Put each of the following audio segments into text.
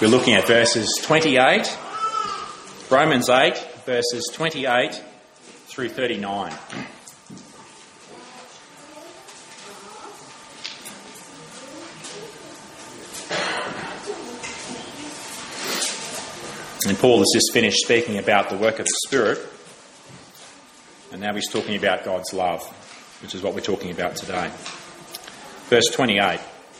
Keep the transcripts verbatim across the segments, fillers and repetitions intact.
We're looking at verses twenty-eight, Romans eight, verses twenty-eight through thirty-nine. And Paul has just finished speaking about the work of the Spirit, and now he's talking about God's love, which is what we're talking about today. Verse twenty-eight.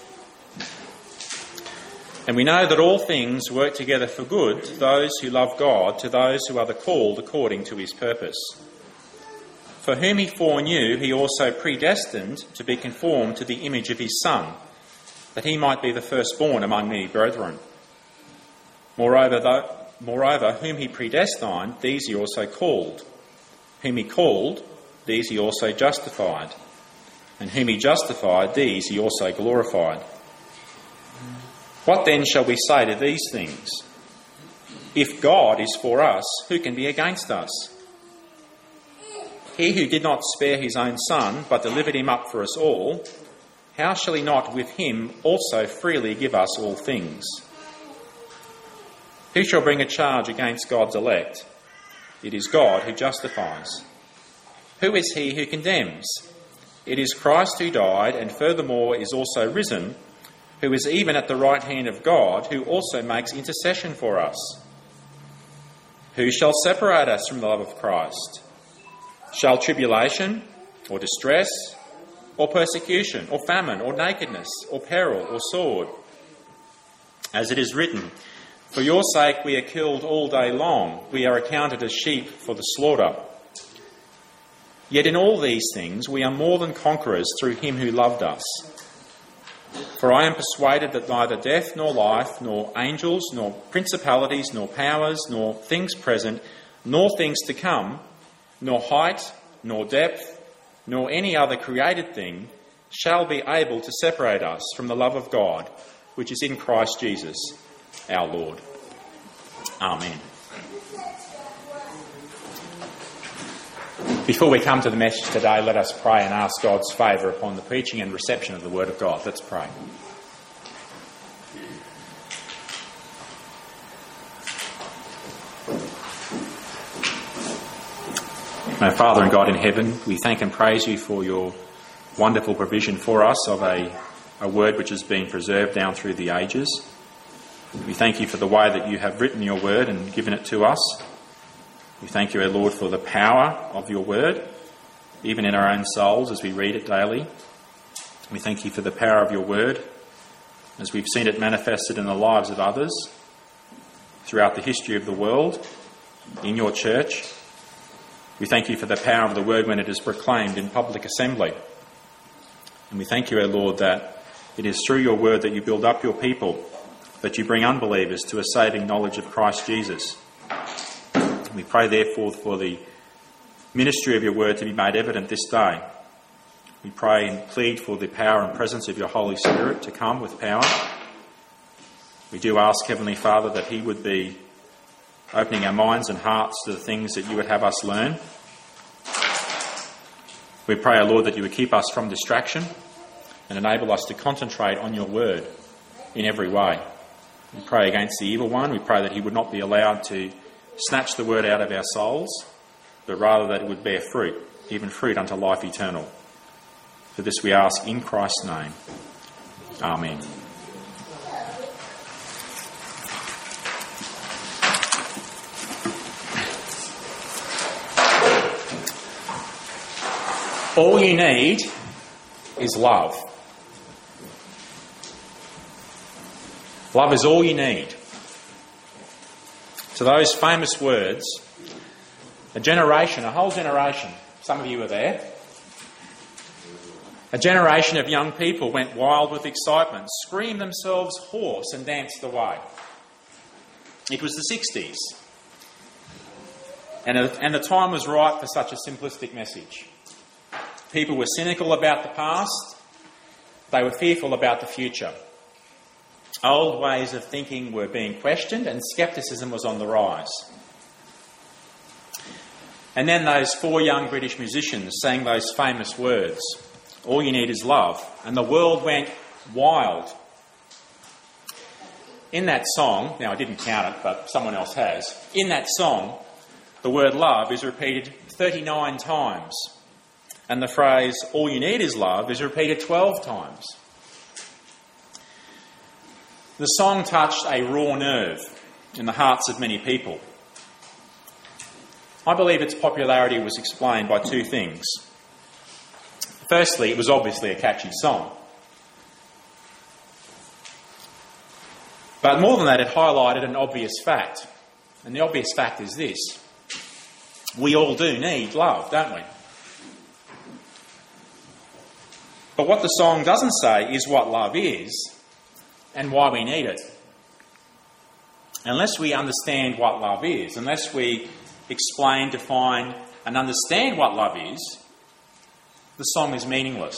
And we know that all things work together for good to those who love God, to those who are the called according to his purpose. For whom he foreknew, he also predestined to be conformed to the image of his Son, that he might be the firstborn among many brethren. Moreover, though, moreover, whom he predestined, these he also called. Whom he called, these he also justified. And whom he justified, these he also glorified. What then shall we say to these things? If God is for us, who can be against us? He who did not spare his own Son, but delivered him up for us all, how shall he not with him also freely give us all things? Who shall bring a charge against God's elect? It is God who justifies. Who is he who condemns? It is Christ who died, and furthermore is also risen, who is even at the right hand of God, who also makes intercession for us. Who shall separate us from the love of Christ? Shall tribulation, or distress, or persecution, or famine, or nakedness, or peril, or sword? As it is written, for your sake we are killed all day long, we are accounted as sheep for the slaughter. Yet in all these things we are more than conquerors through him who loved us. For I am persuaded that neither death nor life, nor angels, nor principalities, nor powers, nor things present, nor things to come, nor height, nor depth, nor any other created thing shall be able to separate us from the love of God, which is in Christ Jesus, our Lord. Amen. Before we come to the message today, let us pray and ask God's favour upon the preaching and reception of the Word of God. Let's pray. My Father and God in heaven, we thank and praise you for your wonderful provision for us of a, a word which has been preserved down through the ages. We thank you for the way that you have written your word and given it to us. We thank you, O Lord, for the power of your word, even in our own souls as we read it daily. We thank you for the power of your word as we've seen it manifested in the lives of others throughout the history of the world, in your church. We thank you for the power of the word when it is proclaimed in public assembly. And we thank you, O Lord, that it is through your word that you build up your people, that you bring unbelievers to a saving knowledge of Christ Jesus. We pray, therefore, for the ministry of your word to be made evident this day. We pray and plead for the power and presence of your Holy Spirit to come with power. We do ask, Heavenly Father, that he would be opening our minds and hearts to the things that you would have us learn. We pray, O Lord, that you would keep us from distraction and enable us to concentrate on your word in every way. We pray against the evil one. We pray that he would not be allowed to snatch the word out of our souls, but rather that it would bear fruit, even fruit unto life eternal. For this we ask in Christ's name. Amen. All you need is love. Love is all you need. To those famous words, a generation, a whole generation, some of you were there, a generation of young people went wild with excitement, screamed themselves hoarse and danced away. It was the sixties. And, and the time was right for such a simplistic message. People were cynical about the past. They were fearful about the future. Old ways of thinking were being questioned and scepticism was on the rise. And then those four young British musicians sang those famous words, all you need is love, and the world went wild. in that song, now I didn't count it, but someone else has, in that song, the word love is repeated thirty-nine times. And the phrase, all you need is love, is repeated twelve times. The song touched a raw nerve in the hearts of many people. I believe its popularity was explained by two things. Firstly, it was obviously a catchy song. But more than that, it highlighted an obvious fact. And the obvious fact is this: we all do need love, don't we? But what the song doesn't say is what love is and why we need it. Unless we understand what love is, unless we explain, define and understand what love is, the song is meaningless.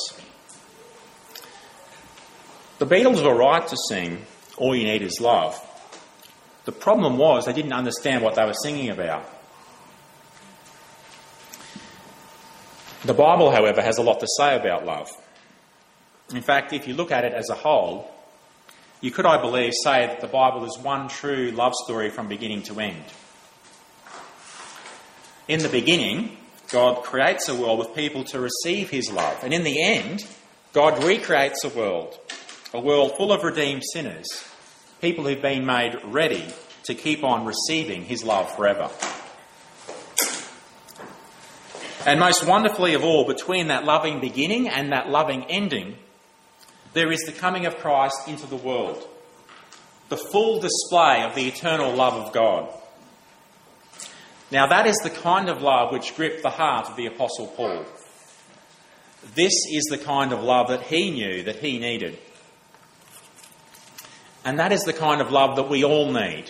The Beatles were right to sing All You Need Is Love. The problem was they didn't understand what they were singing about. The Bible, however, has a lot to say about love. In fact, if you look at it as a whole, you could, I believe, say that the Bible is one true love story from beginning to end. In the beginning, God creates a world with people to receive his love. And in the end, God recreates a world, a world full of redeemed sinners, people who've been made ready to keep on receiving his love forever. And most wonderfully of all, between that loving beginning and that loving ending, there is the coming of Christ into the world, the full display of the eternal love of God. Now that is the kind of love which gripped the heart of the Apostle Paul. This is the kind of love that he knew that he needed. And that is the kind of love that we all need.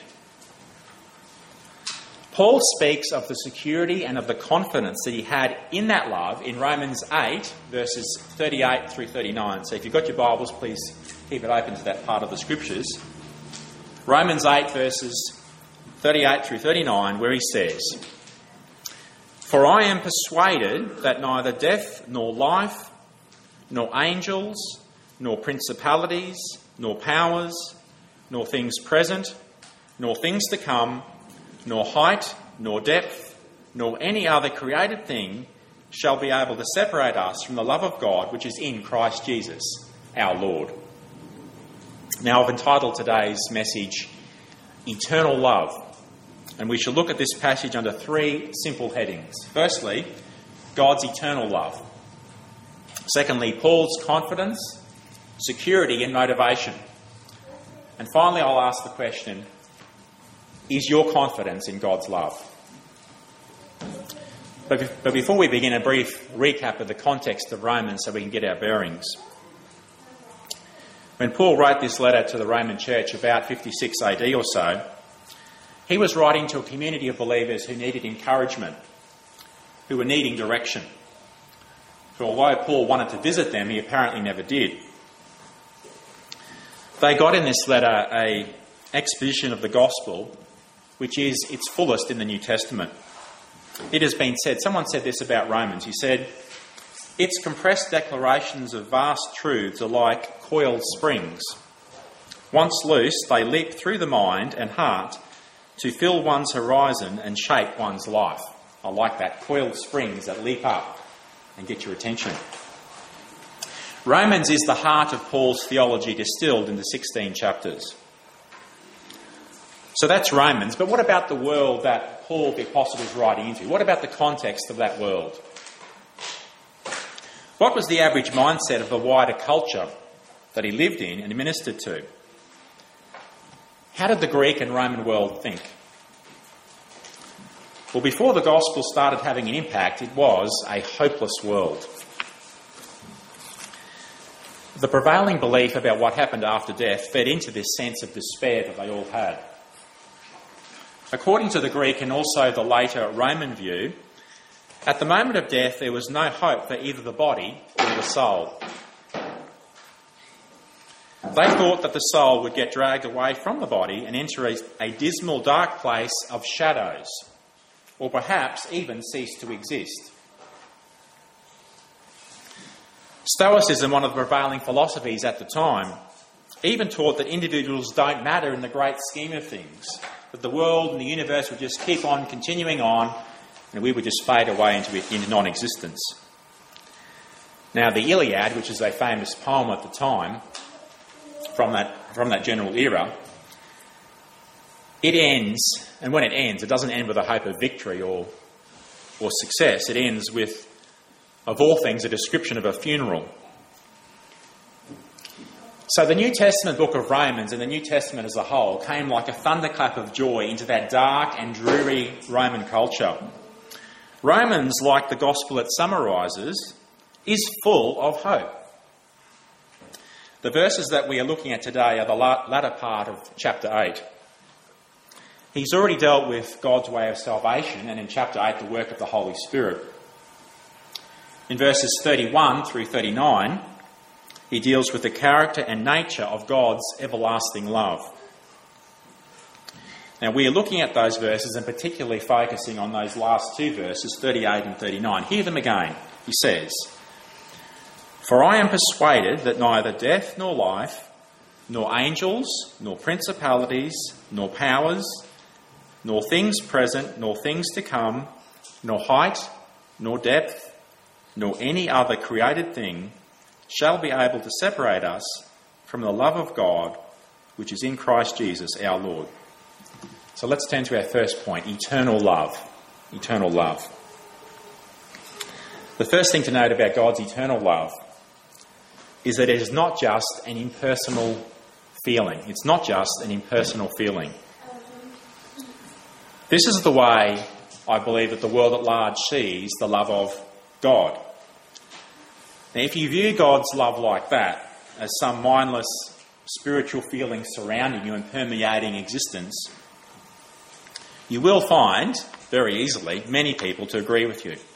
Paul speaks of the security and of the confidence that he had in that love in Romans eight, verses thirty-eight through thirty-nine. So if you've got your Bibles, please keep it open to that part of the Scriptures. Romans eight, verses thirty-eight through thirty-nine, where he says, "For I am persuaded that neither death nor life, nor angels, nor principalities, nor powers, nor things present, nor things to come, nor height, nor depth, nor any other created thing shall be able to separate us from the love of God which is in Christ Jesus, our Lord." Now, I've entitled today's message, Eternal Love. And we shall look at this passage under three simple headings. Firstly, God's eternal love. Secondly, Paul's confidence, security and motivation. And finally, I'll ask the question, is your confidence in God's love? But, but before we begin, a brief recap of the context of Romans so we can get our bearings. When Paul wrote this letter to the Roman church about fifty-six A D or so, he was writing to a community of believers who needed encouragement, who were needing direction. For although Paul wanted to visit them, he apparently never did. They got in this letter an exposition of the gospel, which is its fullest in the New Testament. It has been said, someone said this about Romans, he said, its compressed declarations of vast truths are like coiled springs. Once loose, they leap through the mind and heart to fill one's horizon and shape one's life. I like that, coiled springs that leap up and get your attention. Romans is the heart of Paul's theology distilled into sixteen chapters. So that's Romans, but what about the world that Paul the Apostle is writing into? What about the context of that world? What was the average mindset of the wider culture that he lived in and ministered to? How did the Greek and Roman world think? Well, before the gospel started having an impact, it was a hopeless world. The prevailing belief about what happened after death fed into this sense of despair that they all had. According to the Greek and also the later Roman view, at the moment of death there was no hope for either the body or the soul. They thought that the soul would get dragged away from the body and enter a, a dismal, dark place of shadows, or perhaps even cease to exist. Stoicism, one of the prevailing philosophies at the time, even taught that individuals don't matter in the great scheme of things, that the world and the universe would just keep on continuing on and we would just fade away into, into non-existence. Now, the Iliad, which is a famous poem at the time, from that, from that general era, it ends, and when it ends, it doesn't end with a hope of victory or, or success. It ends with, of all things, a description of a funeral. So the New Testament book of Romans and the New Testament as a whole came like a thunderclap of joy into that dark and dreary Roman culture. Romans, like the gospel it summarises, is full of hope. The verses that we are looking at today are the latter part of chapter eight. He's already dealt with God's way of salvation, and in chapter eight, the work of the Holy Spirit. In verses thirty-one through thirty-nine, he deals with the character and nature of God's everlasting love. Now, we are looking at those verses and particularly focusing on those last two verses, thirty-eight and thirty-nine. Hear them again. He says, "For I am persuaded that neither death nor life, nor angels, nor principalities, nor powers, nor things present, nor things to come, nor height, nor depth, nor any other created thing shall be able to separate us from the love of God, which is in Christ Jesus our Lord." So let's turn to our first point, eternal love. Eternal love. The first thing to note about God's eternal love is that it is not just an impersonal feeling. It's not just an impersonal feeling. This is the way I believe that the world at large sees the love of God. Now, if you view God's love like that, as some mindless spiritual feeling surrounding you and permeating existence, you will find, very easily, many people to agree with you.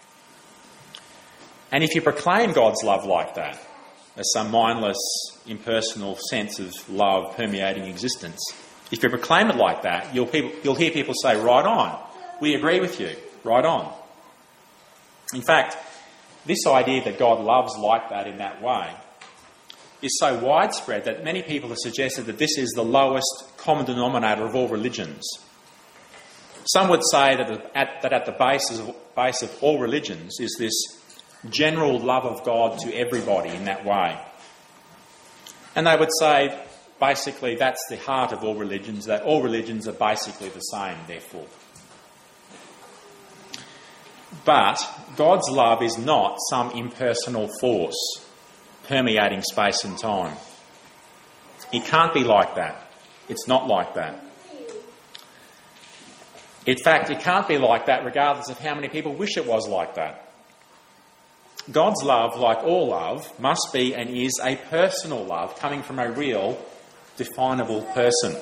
And if you proclaim God's love like that, as some mindless, impersonal sense of love permeating existence, if you proclaim it like that, you'll, people, you'll hear people say, "Right on, we agree with you, right on." In fact, this idea that God loves like that in that way is so widespread that many people have suggested that this is the lowest common denominator of all religions. Some would say that at, that at the base of, base of all religions is this general love of God to everybody in that way. And they would say, basically, that's the heart of all religions, that all religions are basically the same, therefore. But God's love is not some impersonal force permeating space and time. It can't be like that. It's not like that. In fact, it can't be like that regardless of how many people wish it was like that. God's love, like all love, must be and is a personal love coming from a real, definable person.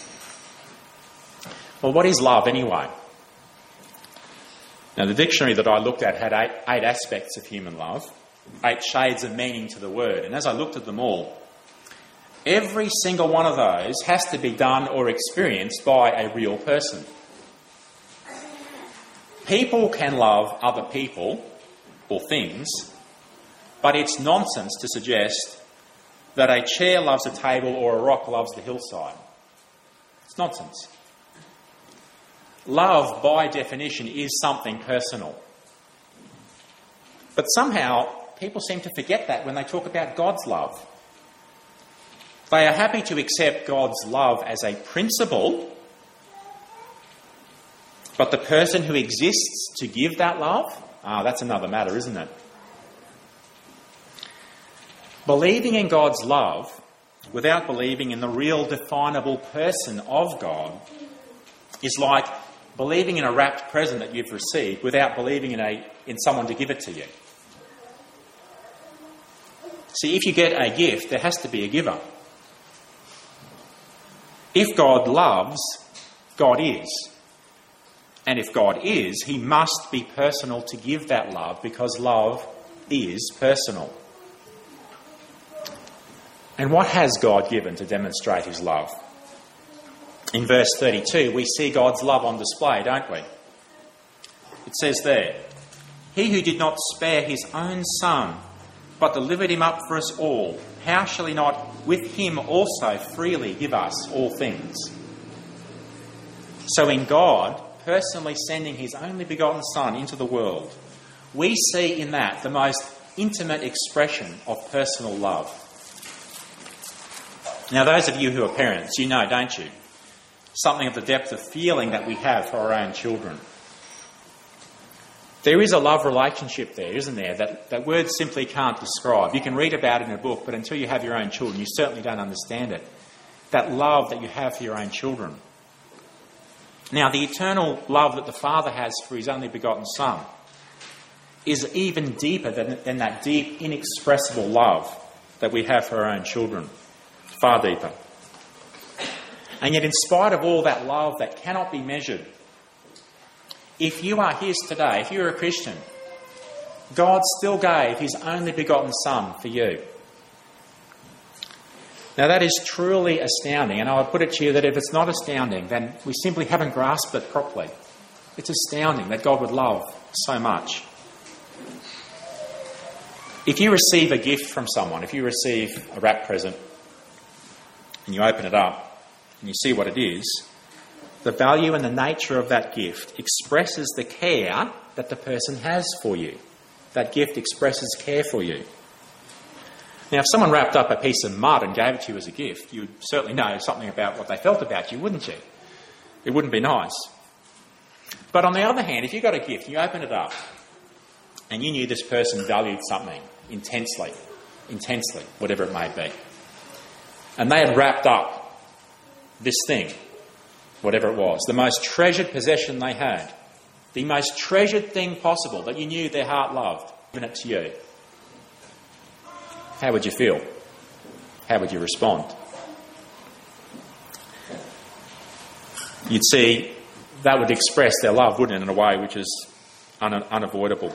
Well, what is love anyway? Now, the dictionary that I looked at had eight, eight aspects of human love, eight shades of meaning to the word. And as I looked at them all, every single one of those has to be done or experienced by a real person. People can love other people or things, but it's nonsense to suggest that a chair loves a table or a rock loves the hillside. It's nonsense. Love, by definition, is something personal. But somehow, people seem to forget that when they talk about God's love. They are happy to accept God's love as a principle, but the person who exists to give that love, ah, that's another matter, isn't it? Believing in God's love without believing in the real definable person of God is like believing in a wrapped present that you've received without believing in a in someone to give it to you. See, if you get a gift, there has to be a giver. If God loves, God is. And if God is, he must be personal to give that love, because love is personal. And what has God given to demonstrate his love? In verse thirty-two, we see God's love on display, don't we? It says there, "He who did not spare his own son, but delivered him up for us all, how shall he not with him also freely give us all things? So in God personally sending his only begotten Son into the world, we see in that the most intimate expression of personal love. Now, those of you who are parents, you know, don't you, something of the depth of feeling that we have for our own children. There is a love relationship there, isn't there, that, that words simply can't describe. You can read about it in a book, but until you have your own children, you certainly don't understand it. That love that you have for your own children. Now, the eternal love that the Father has for his only begotten Son is even deeper than, than that deep, inexpressible love that we have for our own children. Far deeper. And yet, in spite of all that love that cannot be measured, if you are his today, if you're a Christian, God still gave his only begotten Son for you. Now, that is truly astounding, and I would put it to you that if it's not astounding, then we simply haven't grasped it properly. It's astounding that God would love so much. If you receive a gift from someone, if you receive a wrap present, and you open it up, and you see what it is, the value and the nature of that gift expresses the care that the person has for you. That gift expresses care for you. Now, if someone wrapped up a piece of mud and gave it to you as a gift, you'd certainly know something about what they felt about you, wouldn't you? It wouldn't be nice. But on the other hand, if you got a gift, you open it up, and you knew this person valued something intensely, intensely, whatever it may be, and they had wrapped up this thing, whatever it was, the most treasured possession they had, the most treasured thing possible that you knew their heart loved, given it to you, how would you feel? How would you respond? You'd see that would express their love, wouldn't it, in a way which is un- unavoidable.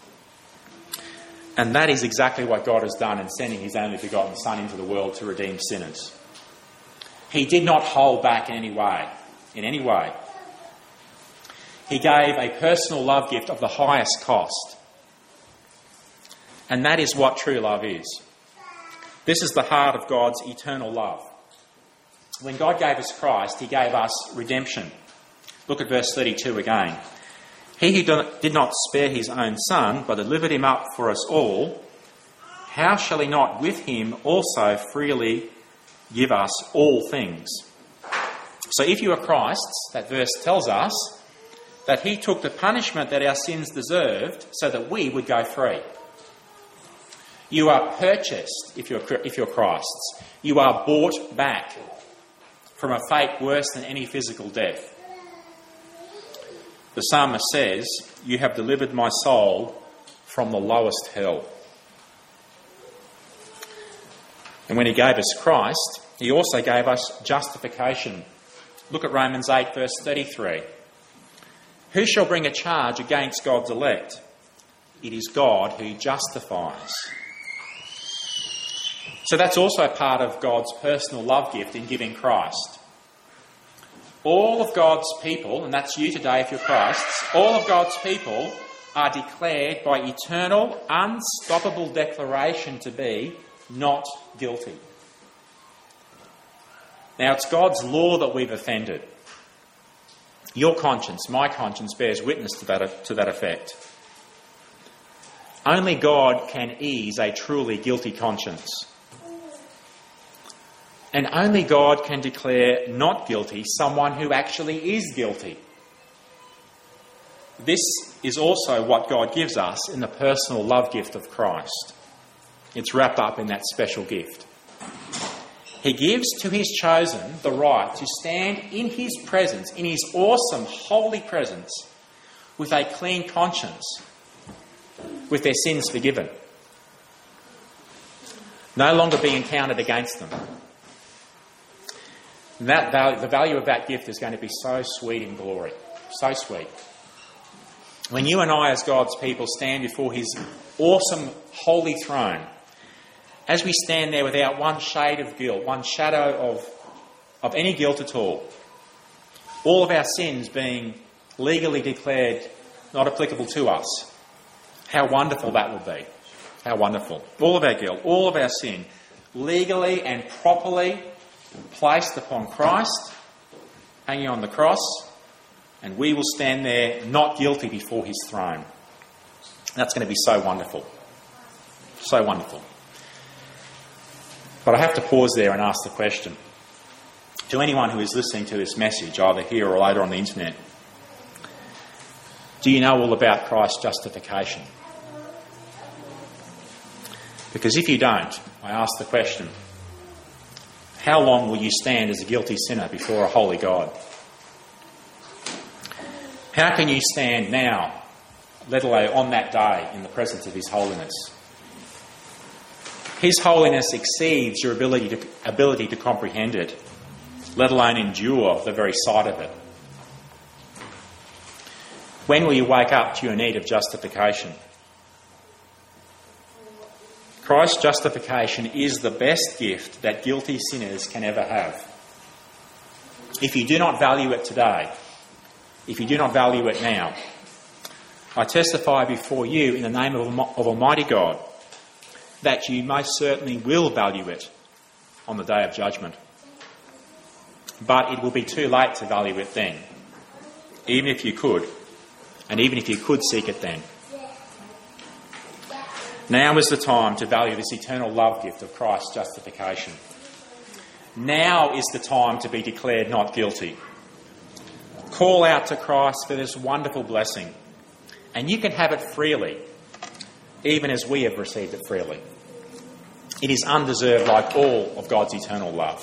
And that is exactly what God has done in sending his only begotten Son into the world to redeem sinners. He did not hold back in any way, in any way. He gave a personal love gift of the highest cost. And that is what true love is. This is the heart of God's eternal love. When God gave us Christ, he gave us redemption. Look at verse thirty-two again. He who did not spare his own Son, but delivered him up for us all, how shall he not with him also freely give us all things? So if you are Christ's, that verse tells us that he took the punishment that our sins deserved so that we would go free. You are purchased if you're, if you're Christ's. You are bought back from a fate worse than any physical death. The psalmist says, "You have delivered my soul from the lowest hell." And when he gave us Christ, he also gave us justification. Look at Romans eight, verse thirty-three. Who shall bring a charge against God's elect? It is God who justifies. So that's also part of God's personal love gift in giving Christ. All of God's people, and that's you today if you're Christ's, all of God's people are declared by eternal, unstoppable declaration to be not guilty. Now, it's God's law that we've offended. Your conscience, my conscience, bears witness to that, to that effect. Only God can ease a truly guilty conscience. And only God can declare not guilty someone who actually is guilty. This is also what God gives us in the personal love gift of Christ. It's wrapped up in that special gift. He gives to his chosen the right to stand in his presence, in his awesome, holy presence, with a clean conscience, with their sins forgiven. No longer being counted against them. And that value, the value of that gift is going to be so sweet in glory. So sweet. When you and I as God's people stand before his awesome holy throne, as we stand there without one shade of guilt, one shadow of, of any guilt at all, all of our sins being legally declared not applicable to us, how wonderful that will be. How wonderful. All of our guilt, all of our sin, legally and properly placed upon Christ, hanging on the cross, and we will stand there not guilty before his throne. That's going to be so wonderful. So wonderful. But I have to pause there and ask the question, to anyone who is listening to this message, either here or later on the internet, do you know all about Christ's justification? Because if you don't, I ask the question, how long will you stand as a guilty sinner before a holy God? How can you stand now, let alone on that day, in the presence of his holiness? His holiness exceeds your ability to, ability to comprehend it, let alone endure the very sight of it. When will you wake up to your need of justification? Christ's justification is the best gift that guilty sinners can ever have. If you do not value it today, if you do not value it now, I testify before you in the name of, of Almighty God that you most certainly will value it on the day of judgment. But it will be too late to value it then, even if you could, and even if you could seek it then. Now is the time to value this eternal love gift of Christ's justification. Now is the time to be declared not guilty. Call out to Christ for this wonderful blessing, and you can have it freely, even as we have received it freely. It is undeserved, like all of God's eternal love.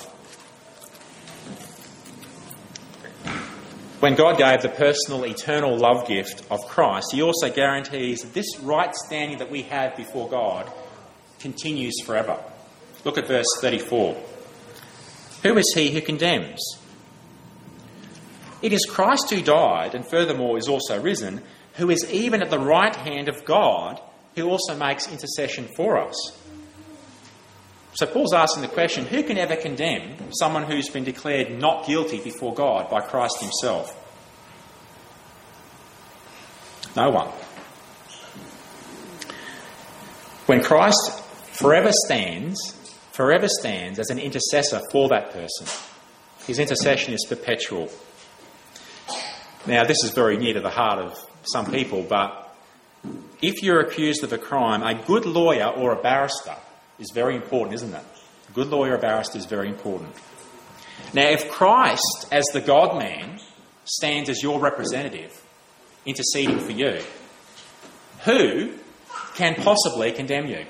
When God gave the personal eternal love gift of Christ, he also guarantees that this right standing that we have before God continues forever. Look at verse thirty-four. Who is he who condemns? It is Christ who died, and furthermore is also risen, who is even at the right hand of God, who also makes intercession for us. So Paul's asking the question, who can ever condemn someone who's been declared not guilty before God by Christ himself? No one. When Christ forever stands, forever stands as an intercessor for that person, his intercession is perpetual. Now, this is very near to the heart of some people, but if you're accused of a crime, a good lawyer or a barrister is very important, isn't it? A good lawyer or barrister is very important. Now, if Christ, as the God-man, stands as your representative, interceding for you, who can possibly condemn you?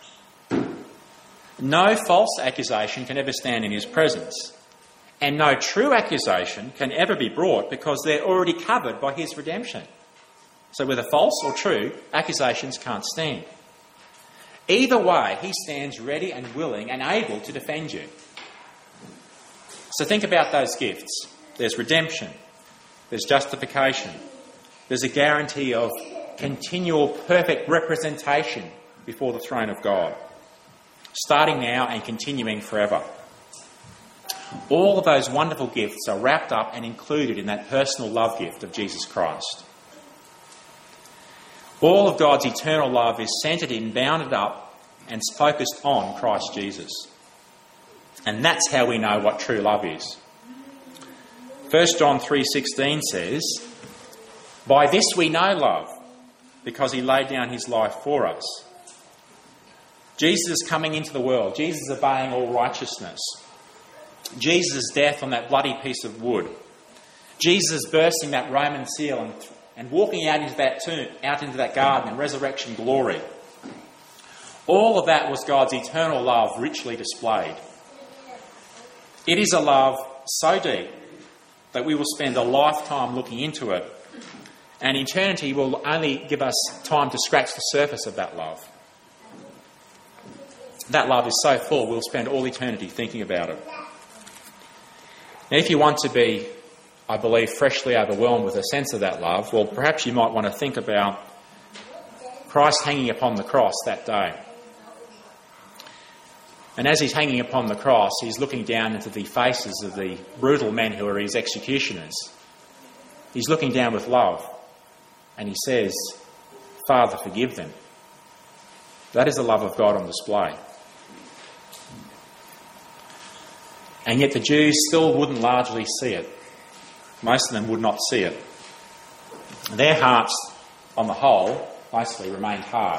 No false accusation can ever stand in his presence, and no true accusation can ever be brought because they're already covered by his redemption. So whether false or true, accusations can't stand. Either way, he stands ready and willing and able to defend you. So think about those gifts. There's redemption. There's justification. There's a guarantee of continual perfect representation before the throne of God, starting now and continuing forever. All of those wonderful gifts are wrapped up and included in that personal love gift of Jesus Christ. All of God's eternal love is centred in, bounded up and focused on Christ Jesus. And that's how we know what true love is. First John three sixteen says, "By this we know love, because he laid down his life for us." Jesus coming into the world, Jesus obeying all righteousness, Jesus' death on that bloody piece of wood, Jesus bursting that Roman seal and, and walking out into that tomb, out into that garden in resurrection glory. All of that was God's eternal love richly displayed. It is a love so deep that we will spend a lifetime looking into it, and eternity will only give us time to scratch the surface of that love. That love is so full, we'll spend all eternity thinking about it. Now, if you want to be, I believe, freshly overwhelmed with a sense of that love, well, perhaps you might want to think about Christ hanging upon the cross that day. And as he's hanging upon the cross, he's looking down into the faces of the brutal men who are his executioners. He's looking down with love, and he says, "Father, forgive them. That is the love of God on display. And yet the Jews still wouldn't largely see it. Most of them would not see it. Their hearts, on the whole, mostly remained hard.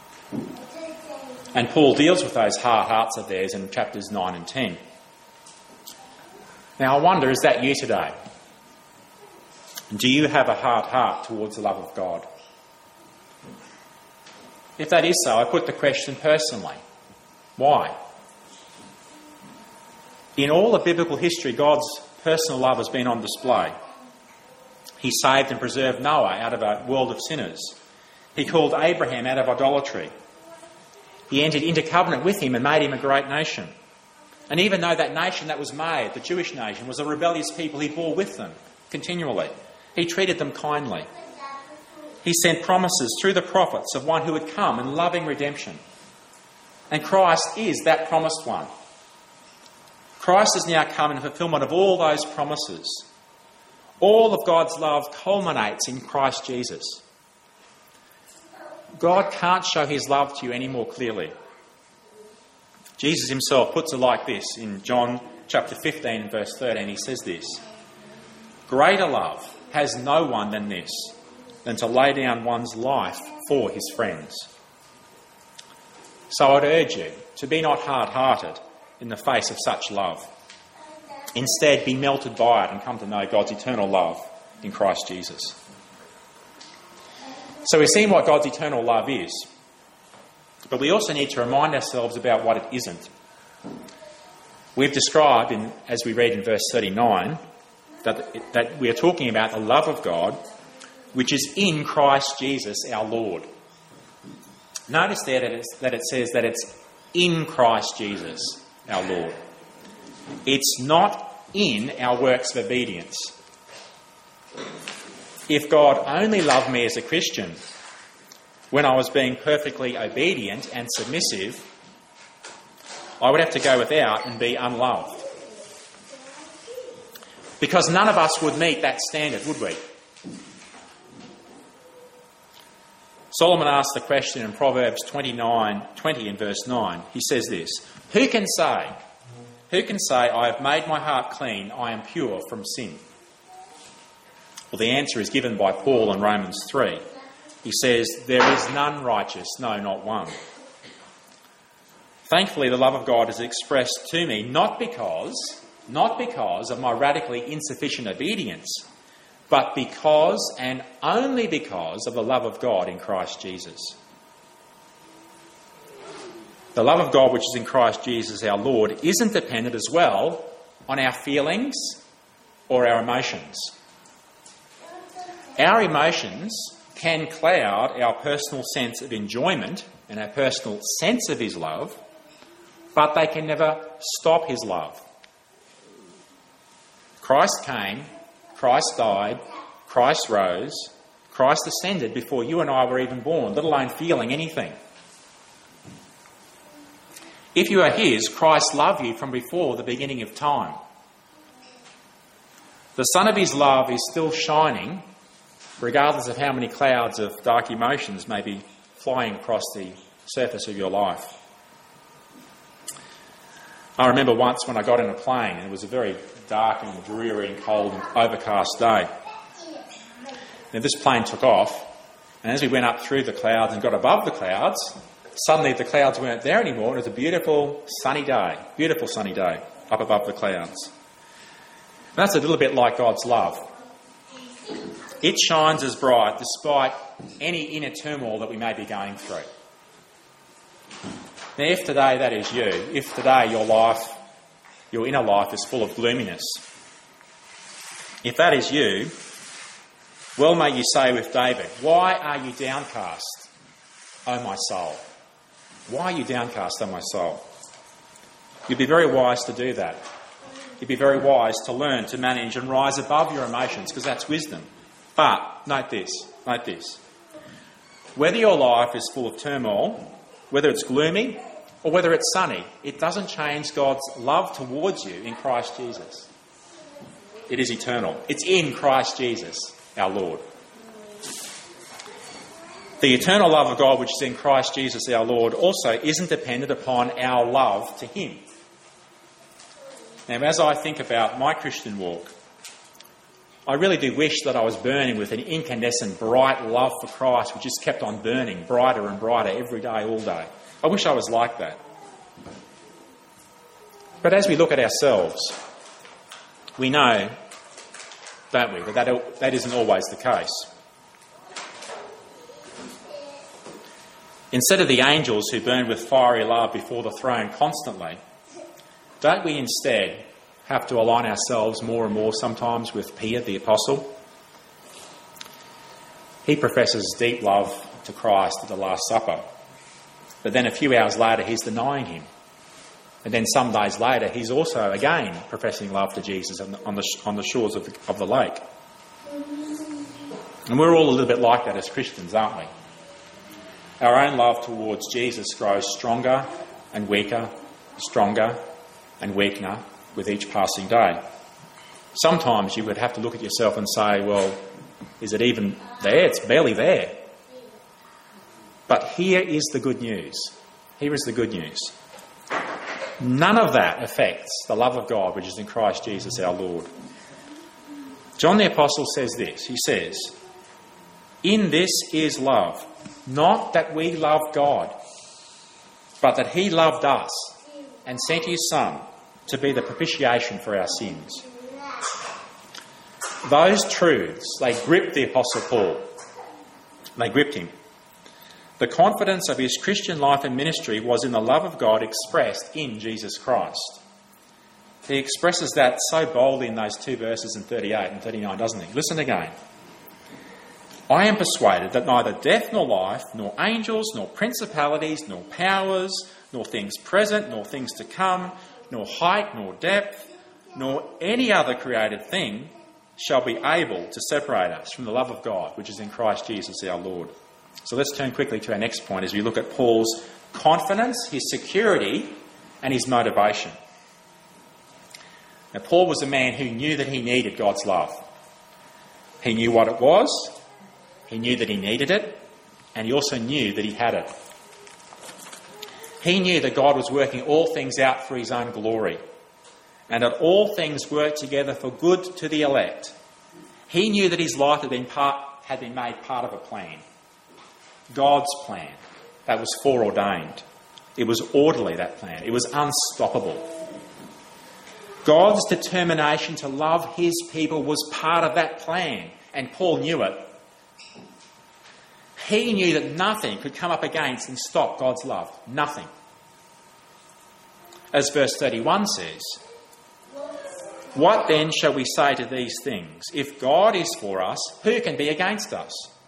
And Paul deals with those hard hearts of theirs in chapters nine and ten. Now I wonder, is that you today? Do you have a hard heart towards the love of God? If that is so, I put the question personally. Why? In all of biblical history, God's personal love has been on display. He saved and preserved Noah out of a world of sinners. He called Abraham out of idolatry. He entered into covenant with him and made him a great nation. And even though that nation that was made, the Jewish nation, was a rebellious people, he bore with them continually. He treated them kindly. He sent promises through the prophets of one who would come in loving redemption. And Christ is that promised one. Christ has now come in fulfilment of all those promises. All of God's love culminates in Christ Jesus. God can't show his love to you any more clearly. Jesus himself puts it like this in John chapter fifteen and verse thirteen. He says this: "Greater love has no one than this, than to lay down one's life for his friends." So I'd urge you to be not hard-hearted in the face of such love. Instead, be melted by it and come to know God's eternal love in Christ Jesus. So we've seen what God's eternal love is, but we also need to remind ourselves about what it isn't. We've described, in, as we read in verse thirty-nine, that, that we are talking about the love of God which is in Christ Jesus our Lord. Notice there that, it's, that it says that it's in Christ Jesus our Lord. It's not in our works of obedience. If God only loved me as a Christian when I was being perfectly obedient and submissive, I would have to go without and be unloved. Because none of us would meet that standard, would we? Solomon asked the question in Proverbs twenty-nine, twenty and verse nine. He says this: Who can say, who can say, I have made my heart clean, I am pure from sin? Well, the answer is given by Paul in Romans three. He says, there is none righteous, no, not one. Thankfully, the love of God is expressed to me not because, not because of my radically insufficient obedience, but because and only because of the love of God in Christ Jesus. The love of God which is in Christ Jesus our Lord isn't dependent as well on our feelings or our emotions. Our emotions can cloud our personal sense of enjoyment and our personal sense of his love, but they can never stop his love. Christ came, Christ died, Christ rose, Christ ascended before you and I were even born, let alone feeling anything. If you are his, Christ loved you from before the beginning of time. The sun of his love is still shining, regardless of how many clouds of dark emotions may be flying across the surface of your life. I remember once when I got in a plane, and it was a very dark and dreary and cold and overcast day. And this plane took off, and as we went up through the clouds and got above the clouds, suddenly the clouds weren't there anymore. It was a beautiful sunny day, beautiful sunny day up above the clouds. And that's a little bit like God's love. It shines as bright despite any inner turmoil that we may be going through. Now, if today that is you, if today your life, your inner life is full of gloominess, if that is you, well may you say with David, why are you downcast, O my soul? Why are you downcast, O my soul? You'd be very wise to do that. You'd be very wise to learn to manage and rise above your emotions, because that's wisdom. But, note this, note this. Whether your life is full of turmoil, whether it's gloomy or whether it's sunny, it doesn't change God's love towards you in Christ Jesus. It is eternal. It's in Christ Jesus, our Lord. The eternal love of God which is in Christ Jesus our Lord also isn't dependent upon our love to him. Now, as I think about my Christian walk, I really do wish that I was burning with an incandescent, bright love for Christ which just kept on burning brighter and brighter every day, all day. I wish I was like that. But as we look at ourselves, we know, don't we, that that, that isn't always the case. Instead of the angels who burn with fiery love before the throne constantly, don't we instead have to align ourselves more and more sometimes with Peter the Apostle? He professes deep love to Christ at the Last Supper, but then a few hours later he's denying him. And then some days later he's also again professing love to Jesus on the, on the, on the shores of the, of the lake. And we're all a little bit like that as Christians, aren't we? Our own love towards Jesus grows stronger and weaker, stronger and weaker with each passing day. Sometimes you would have to look at yourself and say, well, is it even there? It's barely there. But here is the good news. Here is the good news. None of that affects the love of God which is in Christ Jesus our Lord. John the Apostle says this. He says, "In this is love, not that we love God, but that he loved us and sent his Son to be the propitiation for our sins." Those truths, they gripped the Apostle Paul. They gripped him. The confidence of his Christian life and ministry was in the love of God expressed in Jesus Christ. He expresses that so boldly in those two verses in thirty-eight and thirty-nine, doesn't he? Listen again. "I am persuaded that neither death nor life, nor angels, nor principalities, nor powers, nor things present, nor things to come, nor height, nor depth, nor any other created thing shall be able to separate us from the love of God, which is in Christ Jesus our Lord." So let's turn quickly to our next point as we look at Paul's confidence, his security, and his motivation. Now, Paul was a man who knew that he needed God's love. He knew what it was, he knew that he needed it, and he also knew that he had it. He knew that God was working all things out for his own glory, and that all things work together for good to the elect. He knew that his life had been part, had been made part of a plan. God's plan that was foreordained. It was orderly, that plan. It was unstoppable. God's determination to love his people was part of that plan, and Paul knew it. He knew that nothing could come up against and stop God's love. Nothing. As verse thirty-one says, "What then shall we say to these things? If God is for us, who can be against us?"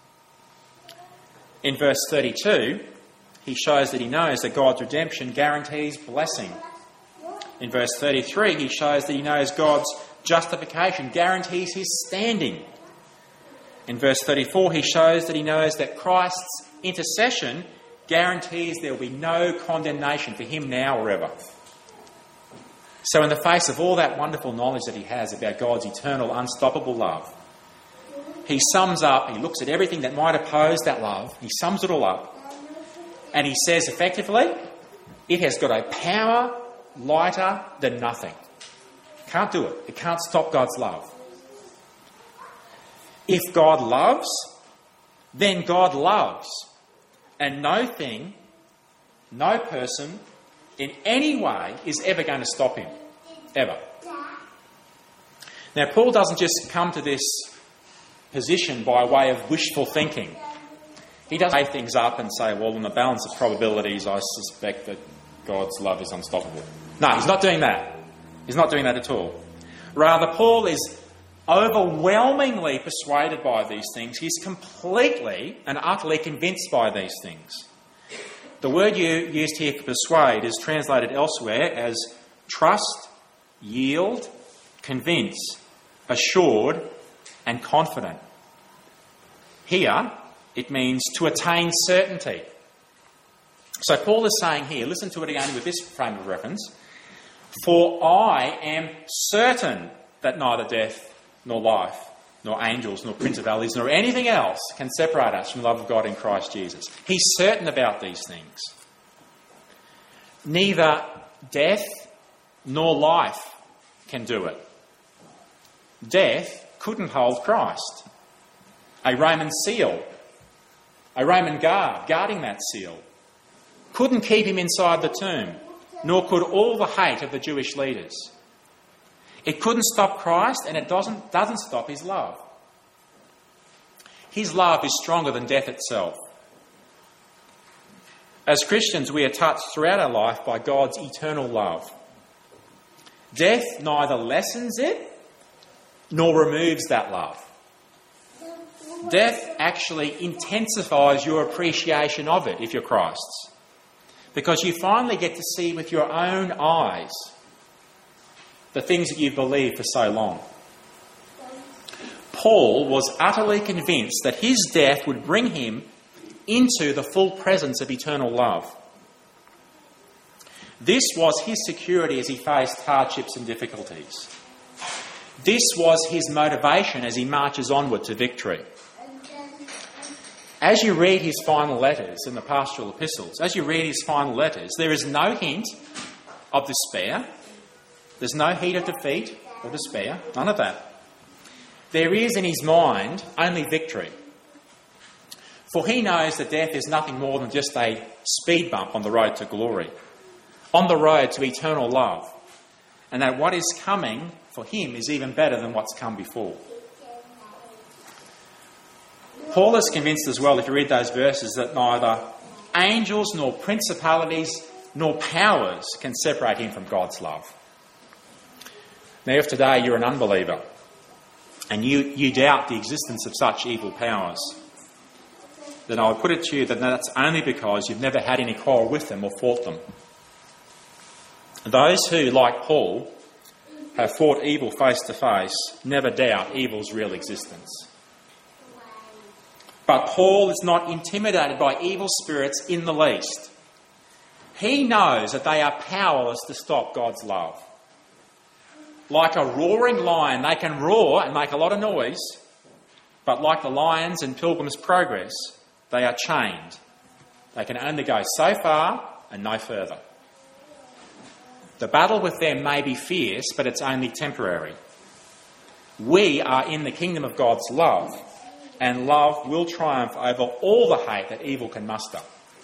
In verse thirty-two, he shows that he knows that God's redemption guarantees blessing. In verse thirty-three, he shows that he knows God's justification guarantees his standing. In verse thirty-four, he shows that he knows that Christ's intercession guarantees there will be no condemnation for him now or ever. So in the face of all that wonderful knowledge that he has about God's eternal, unstoppable love, he sums up, he looks at everything that might oppose that love, he sums it all up, and he says effectively, it has got a power lighter than nothing. Can't do it. It can't stop God's love. If God loves, then God loves. And no thing, no person, in any way is ever going to stop him. Ever. Now, Paul doesn't just come to this position by way of wishful thinking. He doesn't weigh things up and say, well, in the balance of probabilities, I suspect that God's love is unstoppable. No, he's not doing that. He's not doing that at all. Rather, Paul is overwhelmingly persuaded by these things. He's completely and utterly convinced by these things. The word you used here for persuade is translated elsewhere as trust, yield, convince, assured, and confident. Here, it means to attain certainty. So Paul is saying here, listen to it again with this frame of reference, "For I am certain that neither death, nor life, nor angels, nor principalities, nor anything else can separate us from the love of God in Christ Jesus. He's certain about these things. Neither death nor life can do it. Death couldn't hold Christ. A Roman seal, a Roman guard guarding that seal, couldn't keep him inside the tomb, nor could all the hate of the Jewish leaders. It couldn't stop Christ, and it doesn't, doesn't stop his love. His love is stronger than death itself. As Christians, we are touched throughout our life by God's eternal love. Death neither lessens it nor removes that love. Death actually intensifies your appreciation of it if you're Christ's, because you finally get to see with your own eyes the things that you've believed for so long. Paul was utterly convinced that his death would bring him into the full presence of eternal love. This was his security as he faced hardships and difficulties. This was his motivation as he marches onward to victory. As you read his final letters in the pastoral epistles, as you read his final letters, there is no hint of despair. There's no heat of defeat or despair, none of that. There is in his mind only victory. For he knows that death is nothing more than just a speed bump on the road to glory, on the road to eternal love, and that what is coming for him is even better than what's come before. Paul is convinced as well, if you read those verses, that neither angels nor principalities nor powers can separate him from God's love. Now, if today you're an unbeliever and you, you doubt the existence of such evil powers, then I would put it to you that that's only because you've never had any quarrel with them or fought them. Those who, like Paul, have fought evil face to face never doubt evil's real existence. But Paul is not intimidated by evil spirits in the least. He knows that they are powerless to stop God's love. Like a roaring lion, they can roar and make a lot of noise, but like the lions in Pilgrim's Progress, they are chained. They can only go so far and no further. The battle with them may be fierce, but it's only temporary. We are in the kingdom of God's love, and love will triumph over all the hate that evil can muster.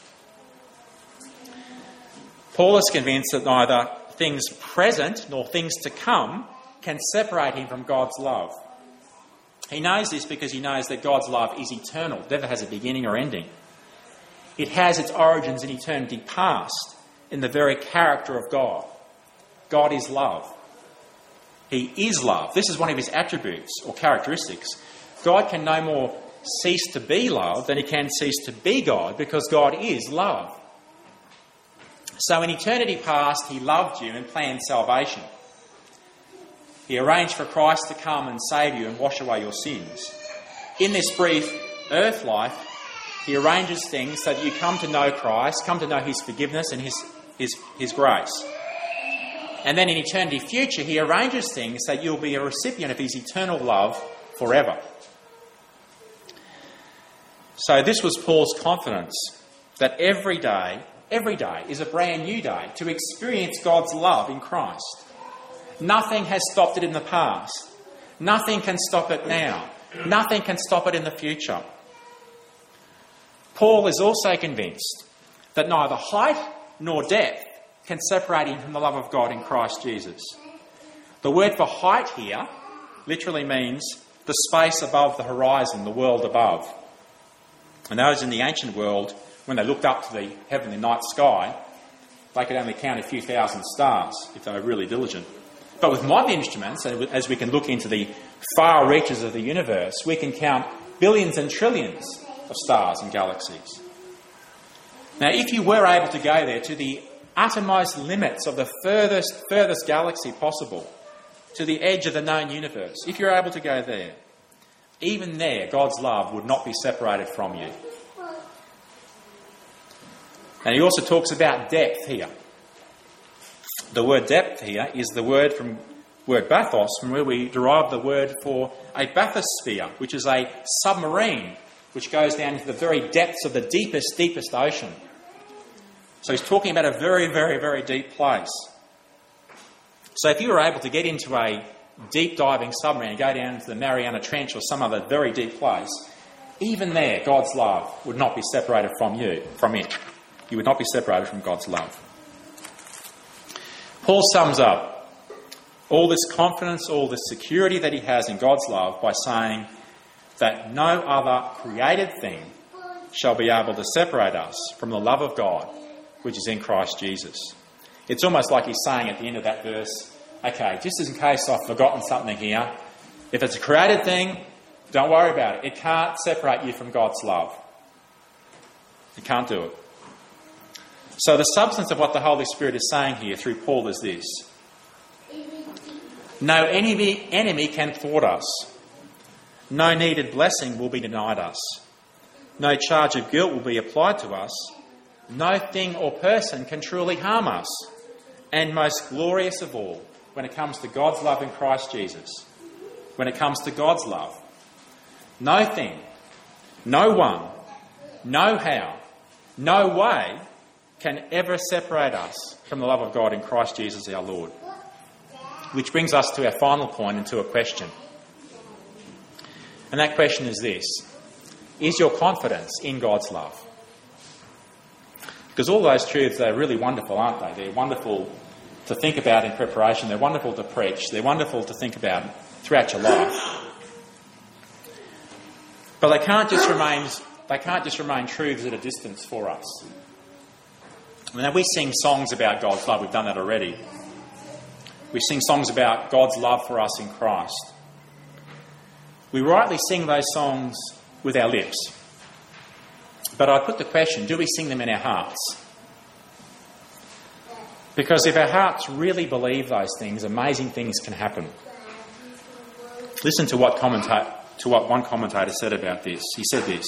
Paul is convinced that neither things present nor things to come can separate him from God's love. He knows this because he knows that God's love is eternal, it never has a beginning or ending. It has its origins in eternity past, in the very character of God. God is love. He is love. This is one of his attributes or characteristics. God can no more cease to be love than he can cease to be God, because God is love. So in eternity past, he loved you and planned salvation. He arranged for Christ to come and save you and wash away your sins. In this brief earth life, he arranges things so that you come to know Christ, come to know his forgiveness and his, his, his grace. And then in eternity future, he arranges things so that you'll be a recipient of his eternal love forever. So this was Paul's confidence, that every day, every day is a brand new day to experience God's love in Christ. Nothing has stopped it in the past. Nothing can stop it now. Nothing can stop it in the future. Paul is also convinced that neither height nor depth can separate him from the love of God in Christ Jesus. The word for height here literally means the space above the horizon, the world above. And those in the ancient world, when they looked up to the heavenly night sky, they could only count a few thousand stars if they were really diligent. But with modern instruments, as we can look into the far reaches of the universe, we can count billions and trillions of stars and galaxies. Now, if you were able to go there to the uttermost limits of the furthest, furthest galaxy possible, to the edge of the known universe, if you're able to go there, even there, God's love would not be separated from you. And he also talks about depth here. The word depth here is the word from word bathos from where we derive the word for a bathysphere, which is a submarine which goes down into the very depths of the deepest, deepest ocean. So he's talking about a very, very, very deep place. So if you were able to get into a deep diving submarine and go down into the Mariana Trench or some other very deep place, even there God's love would not be separated from you, from it. You would not be separated from God's love. Paul sums up all this confidence, all this security that he has in God's love by saying that no other created thing shall be able to separate us from the love of God, which is in Christ Jesus. It's almost like he's saying at the end of that verse, okay, just in case I've forgotten something here, if it's a created thing, don't worry about it. It can't separate you from God's love. It can't do it. So the substance of what the Holy Spirit is saying here through Paul is this. No enemy, enemy can thwart us. No needed blessing will be denied us. No charge of guilt will be applied to us. No thing or person can truly harm us. And most glorious of all, when it comes to God's love in Christ Jesus, when it comes to God's love, no thing, no one, no how, no way can ever separate us from the love of God in Christ Jesus our Lord. Which brings us to our final point and to a question. And that question is this. Is your confidence in God's love? Because all those truths are really wonderful, aren't they? They're wonderful to think about in preparation. They're wonderful to preach. They're wonderful to think about throughout your life. But they can't just remain, they can't just remain truths at a distance for us. Now, we sing songs about God's love. We've done that already. We sing songs about God's love for us in Christ. We rightly sing those songs with our lips. But I put the question, do we sing them in our hearts? Because if our hearts really believe those things, amazing things can happen. Listen to what commenta- to what one commentator said about this. He said this.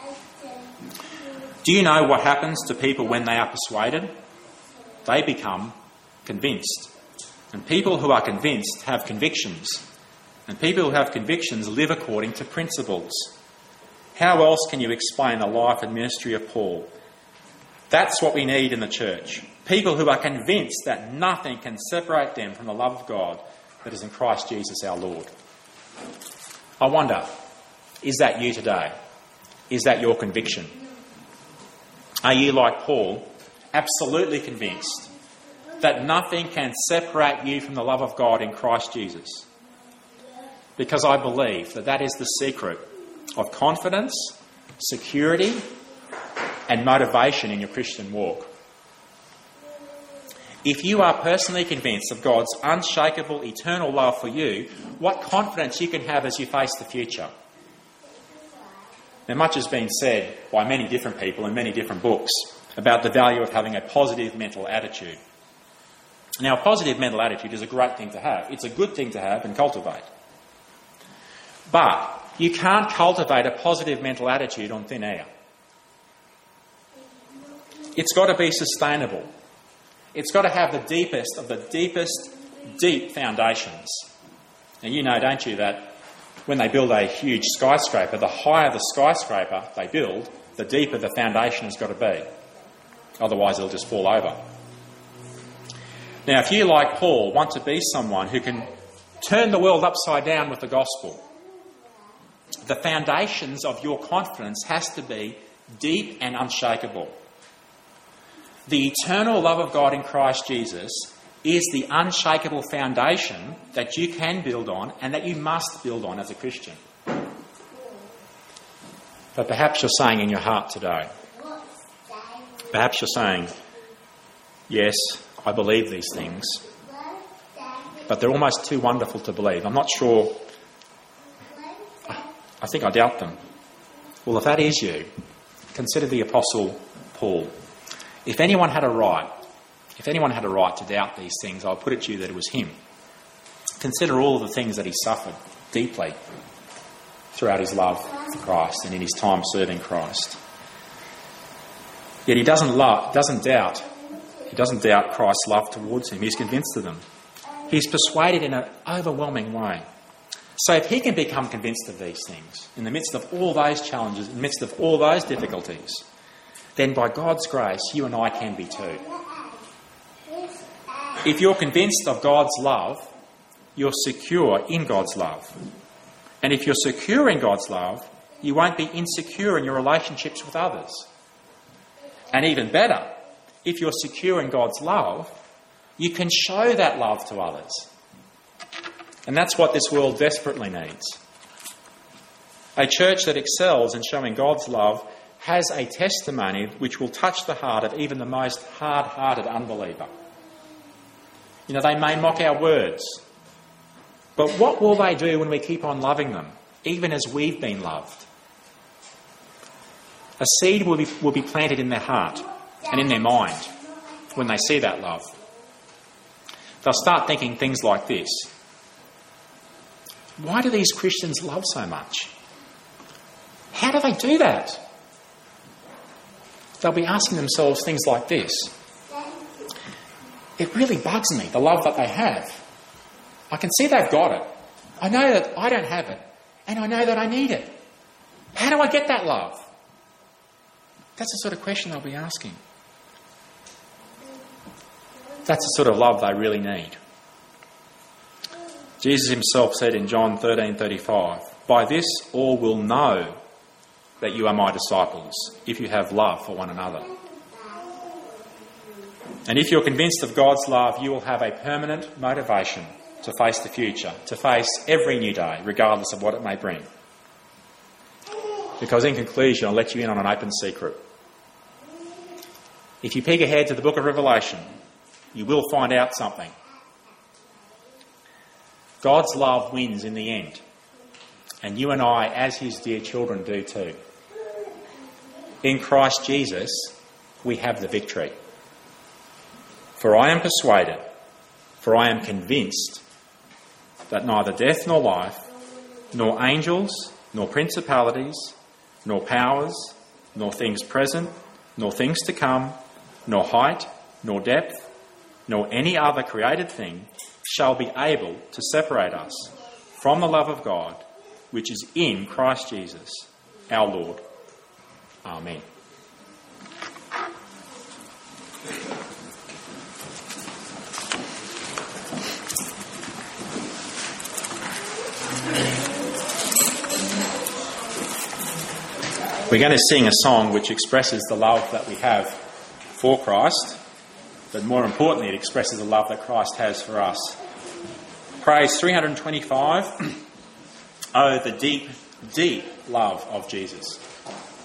Do you know what happens to people when they are persuaded? They become convinced. And people who are convinced have convictions. And people who have convictions live according to principles. How else can you explain the life and ministry of Paul? That's what we need in the church. People who are convinced that nothing can separate them from the love of God that is in Christ Jesus our Lord. I wonder, is that you today? Is that your conviction? Are you, like Paul, absolutely convinced that nothing can separate you from the love of God in Christ Jesus? Because I believe that that is the secret of confidence, security, and motivation in your Christian walk. If you are personally convinced of God's unshakable, eternal love for you, what confidence you can have as you face the future. Now, much has been said by many different people in many different books about the value of having a positive mental attitude. Now, a positive mental attitude is a great thing to have. It's a good thing to have and cultivate. But you can't cultivate a positive mental attitude on thin air. It's got to be sustainable. It's got to have the deepest of the deepest, deep foundations. Now, you know, don't you, that when they build a huge skyscraper, the higher the skyscraper they build, the deeper the foundation has got to be. Otherwise, it'll just fall over. Now, if you, like Paul, want to be someone who can turn the world upside down with the gospel, the foundations of your confidence has to be deep and unshakable. The eternal love of God in Christ Jesus is the unshakable foundation that you can build on and that you must build on as a Christian. But perhaps you're saying in your heart today, perhaps you're saying, yes, I believe these things, but they're almost too wonderful to believe. I'm not sure. I think I doubt them. Well, if that is you, consider the Apostle Paul. If anyone had a right, if anyone had a right to doubt these things, I'll put it to you that it was him. Consider all of the things that he suffered deeply throughout his love for Christ and in his time serving Christ. Yet he doesn't love, doesn't doubt, he doesn't doubt Christ's love towards him. He's convinced of them. He's persuaded in an overwhelming way. So if he can become convinced of these things, in the midst of all those challenges, in the midst of all those difficulties, then by God's grace, you and I can be too. If you're convinced of God's love, you're secure in God's love. And if you're secure in God's love, you won't be insecure in your relationships with others. And even better, if you're secure in God's love, you can show that love to others. And that's what this world desperately needs. A church that excels in showing God's love has a testimony which will touch the heart of even the most hard-hearted unbeliever. You know, they may mock our words, but what will they do when we keep on loving them, even as we've been loved? A seed will be, will be planted in their heart and in their mind when they see that love. They'll start thinking things like this. Why do these Christians love so much? How do they do that? They'll be asking themselves things like this. It really bugs me, the love that they have. I can see they've got it. I know that I don't have it. And I know that I need it. How do I get that love? That's the sort of question they'll be asking. That's the sort of love they really need. Jesus himself said in John thirteen thirty-five, "By this all will know that you are my disciples, if you have love for one another." And if you're convinced of God's love, you will have a permanent motivation to face the future, to face every new day, regardless of what it may bring. Because in conclusion, I'll let you in on an open secret. If you peek ahead to the book of Revelation, you will find out something. God's love wins in the end. And you and I, as his dear children, do too. In Christ Jesus, we have the victory. For I am persuaded, for I am convinced, that neither death nor life, nor angels, nor principalities, nor powers, nor things present, nor things to come, nor height, nor depth, nor any other created thing shall be able to separate us from the love of God, which is in Christ Jesus, our Lord. Amen. We're going to sing a song which expresses the love that we have for Christ, but more importantly, it expresses the love that Christ has for us. Praise three twenty-five. Oh, the deep, deep love of Jesus.